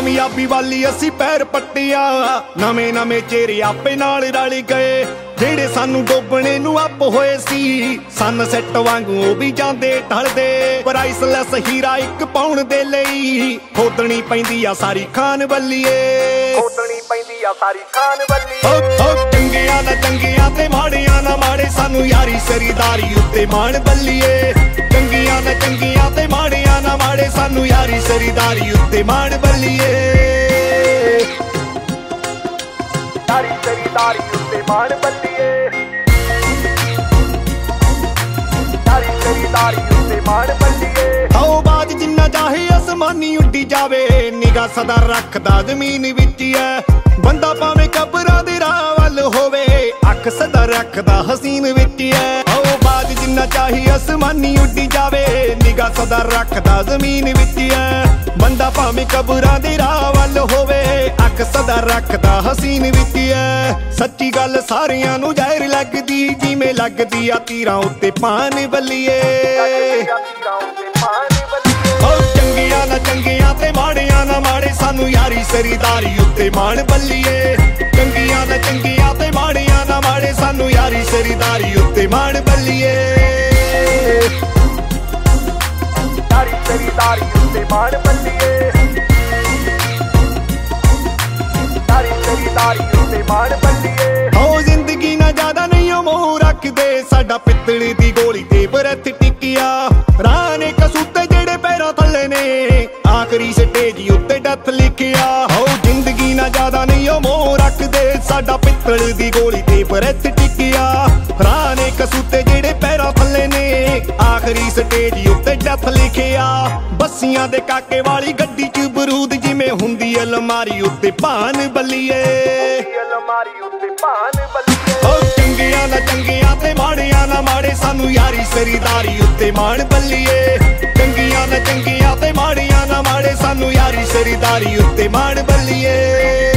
ਕਾਮਯਾਬੀ ਵਾਲੀ ਅਸੀਂ ਪੈਰ ਪੱਟਿਆ। ਨਵੇਂ ਨਵੇਂ ਚਿਹਰੇ ਆਪੇ ਨਾਲ ਰਲ ਗਏ, ਜਿਹੜੇ ਸਾਨੂੰ ਡੋਬਣੇ ਨੂੰ ਅੱਪ ਹੋਏ ਸੀ। ਸਨਸੈਟ ਵਾਂਗੂ ਉਹ ਵੀ ਜਾਂਦੇ ਢਲਦੇ, ਪ੍ਰਾਈਸਲੈਸ ਹੀਰਾ ਇੱਕ ਪਾਉਣ ਦੇ ਲਈ ਖੋਦਣੀ ਪੈਂਦੀ ਆ ਸਾਰੀ ਖਾਨ ਬੱਲੀਏ, ਖੋਦਣੀ ਪੈਂਦੀ ਆ ਸਾਰੀ ਖਾਨ ਬੱਲੀਏ। ਚੰਗਿਆਂ ਨਾ ਚੰਗਿਆਂ ਤੇ ਮਾੜਿਆਂ ਨਾ ਮਾੜੇ, ਸਾਨੂੰ ਯਾਰੀ ਸਰੀਦਾਰੀ ਉੱਤੇ ਮਾਣ ਬੱਲੀਏ। ਚੰਗਿਆਂ ਨਾ ਚੰਗਿਆਂ ਤੇ ਮਾੜਿਆਂ ਨਾ ਮਾੜੇ, ਸਾਨੂੰ ਯਾਰੀ ਸਰੀਦਾਰੀ ਉੱਤੇ ਮਾਣ ਬੱਲੀਏ। ਯਾਰੀ ਸਰੀਦਾਰੀ ਉੱਤੇ ਮਾਣ ਬੱਲੀਏ, ਯਾਰੀ ਸਰੀਦਾਰੀ ਉੱਤੇ ਮਾਣ ਬੱਲੀਏ। ਆਓ ਬਾਜ ਜਿੰਨਾ ਚਾਹੇ ਅਸਮਾਨੀ ਉੱਡੀ ਜਾਵੇ, ਨਿਗਾਹ ਸਦਾ ਰੱਖਦਾ ਜ਼ਮੀਨ ਵਿੱਚ ਐ। ਬੰਦਾ ਭਾਵੇਂ ਕਬਰਾਂ ਦੇ ਰਾਹ ਵੱਲ ਹੋਵੇ, ਅੱਖ ਸਦਾ ਰੱਖਦਾ ਹਸੀਨ ਵਿੱਚ ਐ। ਆਓ ਬਾਜ ਜਿੰਨਾ ਚਾਹੇ ਅਸਮਾਨੀ ਉੱਡੀ ਜਾਵੇ, ਨਿਗਾਹ ਸਦਾ ਰੱਖਦਾ ਜ਼ਮੀਨ ਵਿੱਚ ਐ। ਬੰਦਾ ਭਾਵੇਂ ਕਬਰਾਂ ਦੇ ਰਾਹ ਵੱਲ ਹੋਵੇ, ਅੱਖ ਸਦਾ ਰੱਖਦਾ ਹਸੀਨ ਵਿੱਚ ਐ। ਸੱਚੀ ਗੱਲ ਸਾਰਿਆਂ ਨੂੰ ਜ਼ਾਹਿਰ ਲੱਗਦੀ, ਜਿਵੇਂ ਲੱਗਦੀ ਆ ਤੀਰਾਂ ਉੱਤੇ ਪਾਨ ਬੱਲੀਏ। ਚੰਗਿਆਂ ਨਾ ਚੰਗਿਆਂ ਤੇ ਮਾੜਿਆਂ ਨਾ ਮਾੜੇ, ਸਾਨੂੰ ਯਾਰੀ ਸਰੀਦਾਰੀ ਉੱਤੇ ਮਾਣ ਬੱਲੀਏ। ਚੰਗਿਆਂ ਨਾ ਚੰਗਿਆਂ ਤੇ ਮਾੜਿਆਂ ਨਾ ਮਾੜੇ, ਸਾਨੂੰ ਯਾਰੀ ਸਰੀਦਾਰੀ ਉੱਤੇ ਮਾਣ ਬੱਲੀਏ। ਯਾਰੀ ਸਰੀਦਾਰੀ ਉੱਤੇ ਮਾਣ ਬੱਲੀਏ, ਯਾਰੀ ਸਰੀਦਾਰੀ ਉੱਤੇ ਮਾਣ ਬੱਲੀਏ। ਹੋ ਜ਼ਿੰਦਗੀ ਨਾ ਜ਼ਿਆਦਾ ਨਹੀਂ ਉਹ ਮੋਹ ਰੱਖਦੇ, ਸਾਡਾ ਪਿੱਤਲ ਦੀ ਗੋਲੀ ਤੇ ਬਰਤ ਟਿਕਿਆ। ਰਾਹ ਨੇ ਕਸੂਤੇ ਜਿਹੜੇ ਪੈਰਾਂ ਥੱਲੇ ਨੇ, ਆਖਰੀ ਸਟੇਜ ਉੱਤੇ ਡੈਥ ਲਿਖਿਆ। ਹੋ ਜ਼ਿੰਦਗੀ ਨਾ ਜ਼ਿਆਦਾ ਨਹੀਂ ਉਹ ਮੋਹ ਰੱਖਦੇ, ਸਾਡਾ ਪਿੱਤਲ ਦੀ ਗੋਲੀ ਤੇ ਬਰਤ ਟਿਕਿਆ। ਰਾਹ ਨੇ ਕਸੂਤੇ ਜਿਹੜੇ ਪੈਰਾਂ ਥੱਲੇ ਨੇ, ਆਖਰੀ ਸਟੇਜ ਉੱਤੇ ਡੈਥ ਲਿਖਿਆ। ਬੱਸੀਆਂ ਦੇ ਕਾਕੇ ਵਾਲੀ ਗੱਡੀ 'ਚ ਬਰੂਦ ਜਿਵੇਂ ਹੁੰਦੀ ਅਲਮਾਰੀ ਉੱਤੇ ਭਾਨ ਬੱਲੀਏ, ਅਲਮਾਰੀ ਉੱਤੇ ਭਾਨ ਬੱਲੀਏ। ਚੰਗਿਆਂ ਨਾ ਚੰਗਿਆਂ ਤੇ ਮਾੜਿਆਂ ਨਾ ਮਾੜੇ, ਸਾਨੂੰ ਯਾਰੀ ਸਰੀਦਾਰੀ ਉੱਤੇ ਮਾਣ ਬੱਲੀਏ। ਚੰਗਿਆਂ ਨਾ ਚੰਗਿਆਂ ਤੇ ਮਾੜਿਆਂ ਨਾ ਮਾੜੇ, ਸਾਨੂੰ ਯਾਰੀ ਸਰੀਦਾਰੀ ਉੱਤੇ ਮਾਣ ਬੱਲੀਏ।